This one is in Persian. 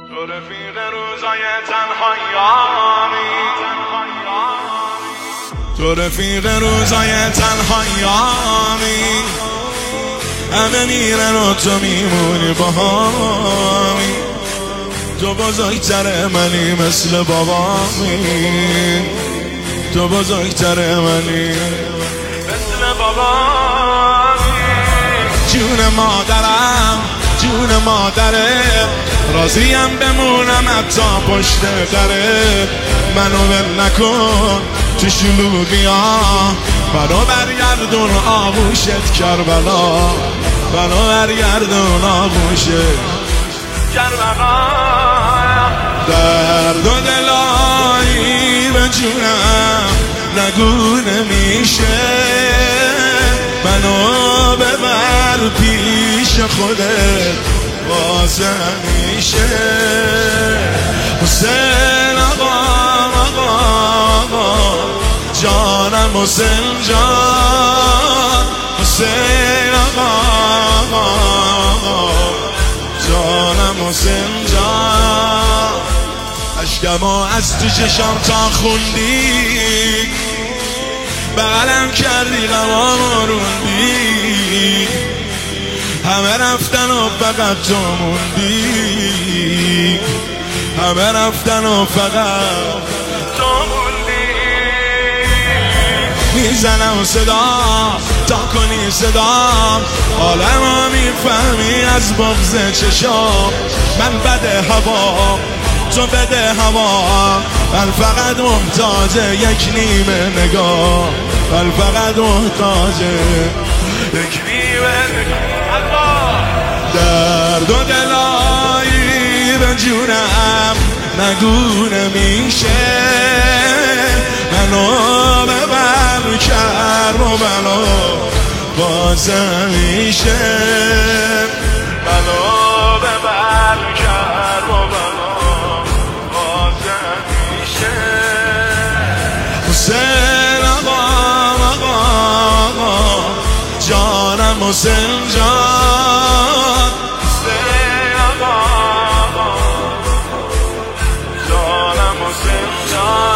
تو رفیق روزای تنهاییانی، تو رفیق روزای تنهاییانی، همه میرن و تو میمونی باهامی. تو بزرگتر منی مثل بابامی، تو بزرگتر منی مثل بابامی. جون مادرم، جون مادره، راضیم بمونم حتی پشت دره. منو ول نکن تو شلوغیا، منو برگردون آغوشت کربلا، منو برگردون آغوشت کربلا. درد و دلایی به جونم نگو نمیشه، منو ببر پیش خودت باز همیشه. حسین آقا، آقا جانم حسین جان، حسین آقا، آقا جانم حسین جان. اشکمو از تو چشام تا خوندی، بغلم کردی غمامو روندی. همه رفتن و فقط تو موندی، همه رفتن و فقط تو موندی. میزنم صدا تا کنی صدا، عالمو میفهمی از بغض چشام. من بده هوا تو بده هوا، من فقط محتاج یک نیمه نگاه، من فقط محتاج یک نیمه نگاه. درد و دلایی به جونم نگو نمیشه، منو ببر کرب و بلا باز میشه. منو ببر کرب و بلا باز میشه. حسین آقا، آقا جانم حسین جان، حسین آقا جانم حسین جان.